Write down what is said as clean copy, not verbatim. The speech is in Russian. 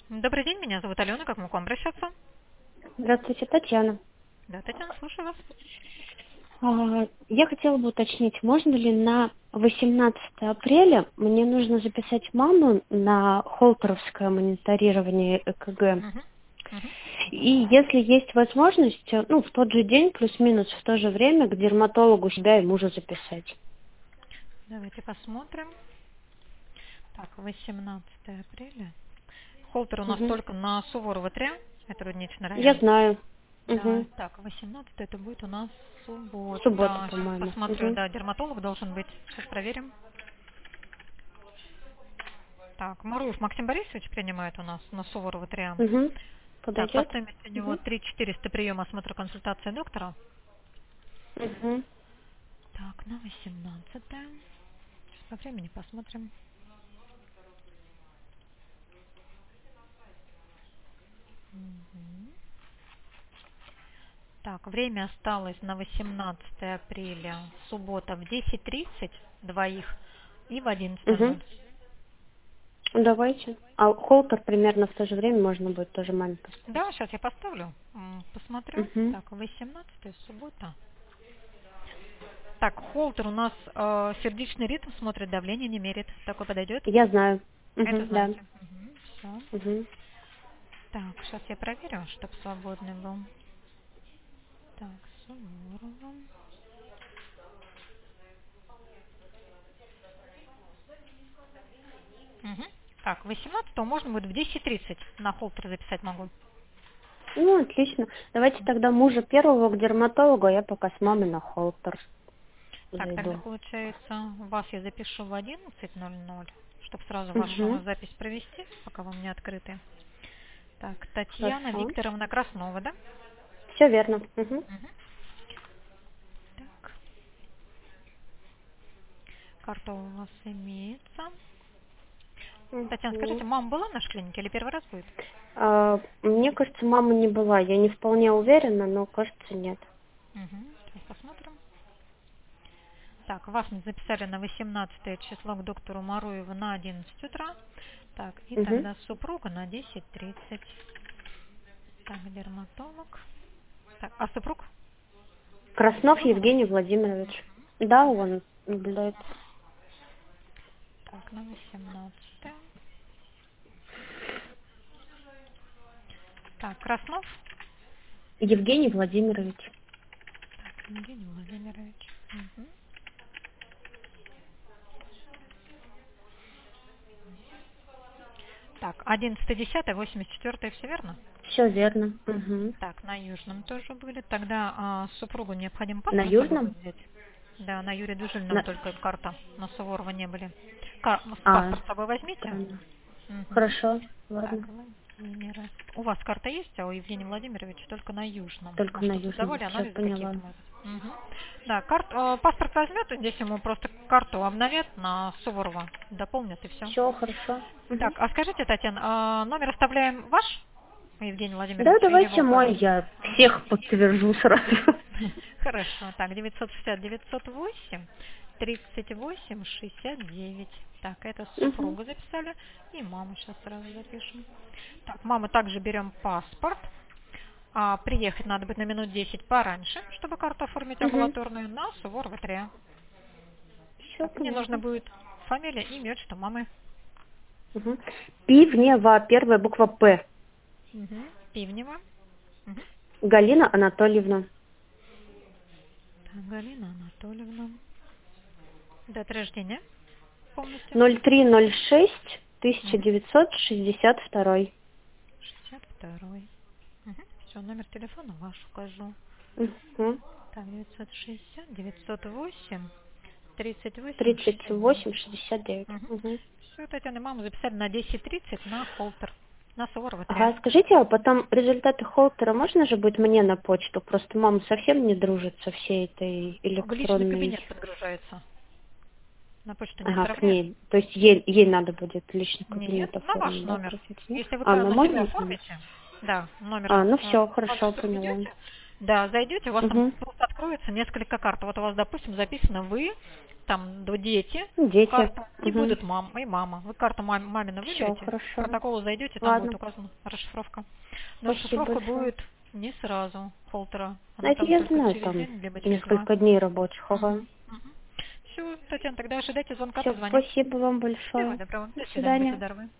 Добрый день, меня зовут Алена, как могу к вам обращаться? Здравствуйте, Татьяна. Да, Татьяна, слушаю вас. Я хотела бы уточнить, можно ли на 18 апреля мне нужно записать маму на холтеровское мониторирование ЭКГ? Мгм, мгм. И если есть возможность, ну, в тот же день, плюс-минус в то же время, к дерматологу себя и мужа записать. Давайте посмотрим. Так, 18 апреля. Холтер у нас Мгм. только на Суворова 3, это Рудничный Я район. знаю. Да, Угу. так, 18 это будет у нас Суббота, суббота. Сейчас по-моему. посмотрю, Угу. да, дерматолог должен быть. Сейчас проверим. Так, Маруев Максим Борисович принимает у нас на Суворова 3. Угу. Так, по Подойдет? стоимости у него Угу. 3400 приема, осмотра, консультация доктора. Угу. Так, на 18. Сейчас по времени посмотрим. Мгм. Так, время осталось на 18 апреля, суббота в 10:30 двоих и в Угу. 11:00. Давайте. А холтер примерно в то же время можно будет тоже маме поставить. Да, сейчас я поставлю, посмотрю. Угу. Так, 18 суббота. Так, холтер у нас сердечный ритм смотрит, давление не мерит. Такой подойдет? Я знаю. Это Угу, да. знаете. Все. Угу. Так, сейчас я проверю, чтобы свободный был. Так, Суворова. Мгм. Так, 18 можно будет в 10:30 на холтер записать могу. Ну, отлично. Давайте тогда мужа первого к дерматологу, а я пока с мамой на холтер Так, тогда зайду. получается, вас я запишу в 11:00, чтобы сразу Угу. вашу запись провести, пока вы у меня открыты. Так, Татьяна Хорошо. Викторовна Краснова, да? Все верно. Угу. Мгм. Так, карта у вас имеется. Татьяна, Угу. скажите, мама была в нашей клинике или первый раз будет? Мне кажется, мама не была. Я не вполне уверена, но кажется, нет. Угу. Сейчас посмотрим. Так, вас мы записали на 18 число к доктору Маруеву на 11 утра. Так, и Угу. тогда супруга на 10:30. Так, дерматолог. Так, а супруг? Краснов Дома у вас? Евгений Владимирович. Да, он наблюдает. Так, на 18. Так, Краснов Евгений Владимирович. Евгений Владимирович. Мгм. Так, 11.10, 84, все верно? Все верно. Угу. Так, на Южном тоже были. Тогда супругу необходимо На паспорт с собой Южном? будет взять. Да, на Юрия Дужильного На... только карта, на Суворова не были. А, Паспорт с собой возьмите. странно. Мгм. Хорошо, Так, ладно. Владимира. У вас карта есть, а у Евгения Владимировича только на Южном. Только на Может, тут Южном. давали Все анализы поняла. какие-то, может быть. Мгм. Да, паспорт возьмет, здесь ему просто карту обновят на Суворова, дополнят и все. Все хорошо. Мгм. Так, а скажите, Татьяна, номер оставляем ваш, Евгений Да, Владимирович, или его давайте мой, укажем? я Мгм. всех подтвержу сразу. Хорошо. Так, 960-908, 38-69. Так, это Мгм. супругу записали. И маму сейчас сразу запишем. Так, мамы также берем паспорт. Приехать надо быть на минут 10 пораньше, чтобы карту оформить Мгм. амбулаторную на Суворова 3. Все Так, мне нужно понятно. будет фамилия, имя, отчество мамы. Мгм. Пивнева, первая буква П. Мгм. Пивнева. Мгм. Галина Анатольевна. Так, Галина Анатольевна. Дата рождения полностью. 0306-1962. 62. Все, номер телефона ваш укажу. Угу. Так, 960, 908, 38, 69. 38-69. Угу. Все, Татьяна, маму записали на 10:30 на холтер. На Суворова 3. Ага, скажите, а потом результаты холтера можно же будет мне на почту? Просто мама совсем не дружит со всей этой В личный электронной... кабинет подгружается. На почту не Ага, к отправляем. ней. То есть ей надо будет личный Нет, кабинет на ваш оформить, да, номер. просить, нет? Если вы Ну на себя можно? оформите, да, номер Ну все, в хорошо, адрес поняла. введете, да, зайдете, у вас там Угу. откроется несколько карт. Вот у вас, допустим, записано вы, там дети, Дети. карта, и Угу. будет мама и мама. Вы карту мамина Все выберете, в хорошо. протокол зайдете, там Ладно. будет указана расшифровка. Но Спасибо расшифровка большое. будет не сразу, холтера. Она Это там я только знаю, через там день, либо через два. несколько дней рабочих. Ага. Все, Татьяна, тогда ожидайте звонка, Все, позвоним. спасибо вам Всего большое. доброго. До До свидания, будьте свидания. здоровы.